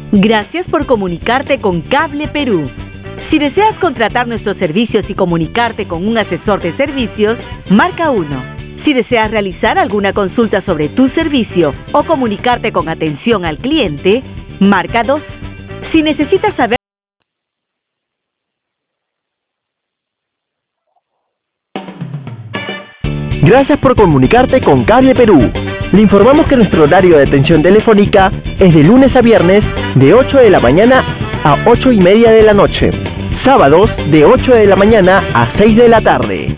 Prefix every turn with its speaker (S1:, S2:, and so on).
S1: Gracias por comunicarte con Cable Perú. Si deseas contratar nuestros servicios y comunicarte con un asesor de servicios, marca 1. Si deseas realizar alguna consulta sobre tu servicio o comunicarte con atención al cliente, marca 2. Si necesitas saber...
S2: Gracias por comunicarte con Cable Perú. Le informamos que nuestro horario de atención telefónica es de lunes a viernes de 8 de la mañana a 8:30 de la noche. Sábados de 8 de la mañana a 6 de la tarde.